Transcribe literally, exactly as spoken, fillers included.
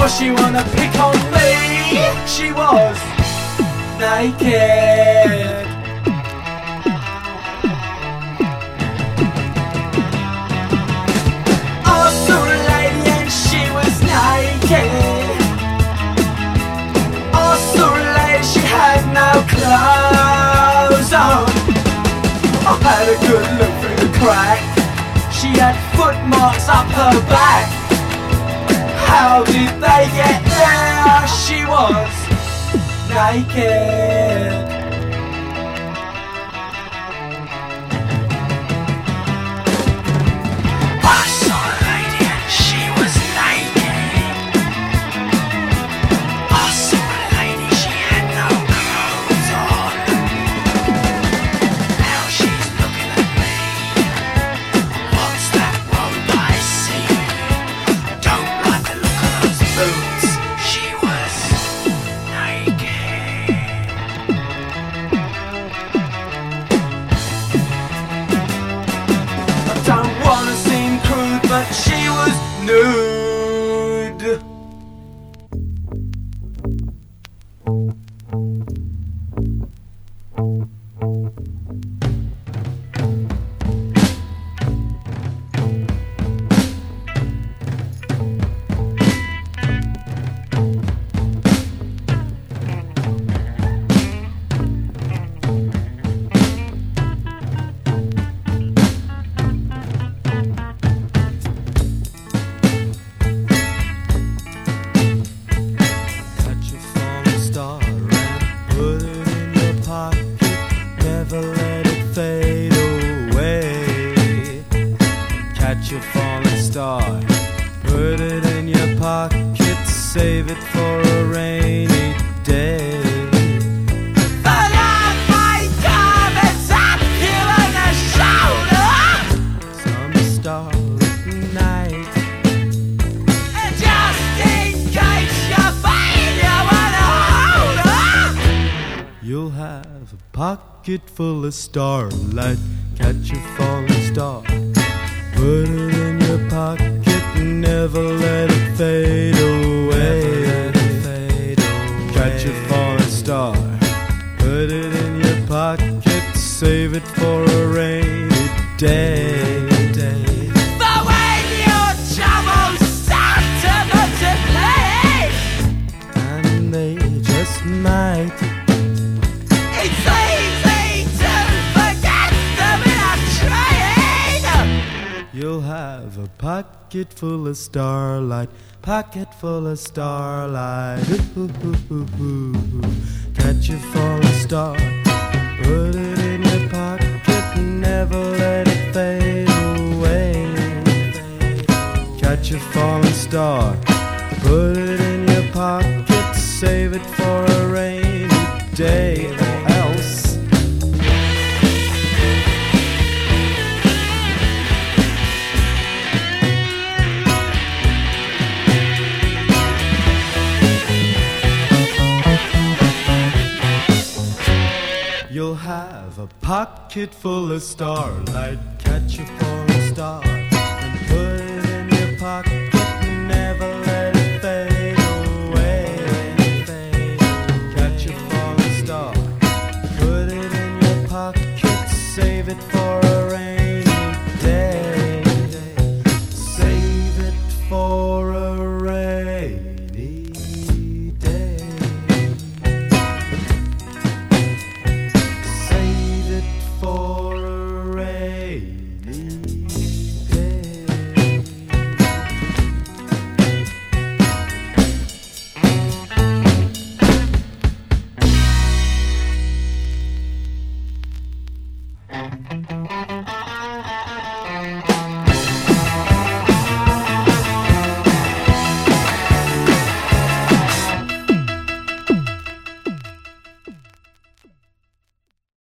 she wanna pick on me. She was naked. I saw a lady and she was naked. I saw a lady, she had no clothes on. I had a good look through the crack. She had foot marks up her back. How did they get there? She was naked. I saw a lady and she was naked. I saw a lady, she had no clothes on. Now she's looking at me. What's that robe I see? Don't like the look of those boots. She was naked. I don't wanna seem crude, but she was nude. Catch a falling star, put it in your pocket, save it for a rainy day. But on my time, it's up here on the shoulder. Some starlit night, And just in case you find you wanna hold her. you'll have a pocket full of starlight. Catch a falling star, put it in your pocket, never let it fade away. Catch a falling star, put it in your pocket, save it for a rainy day. But when your troubles start to multiply, And they just might. it's easy to forget them in a train. You'll have a pocket full of starlight, pocket full of starlight. Ooh, ooh, ooh, ooh. Catch a falling star, put it in your pocket, never let it fade away. Catch a falling star, put it in your pocket, save it for a rainy day, or else you'll have a pocket full of starlight. Catch a falling star and put it in your pocket,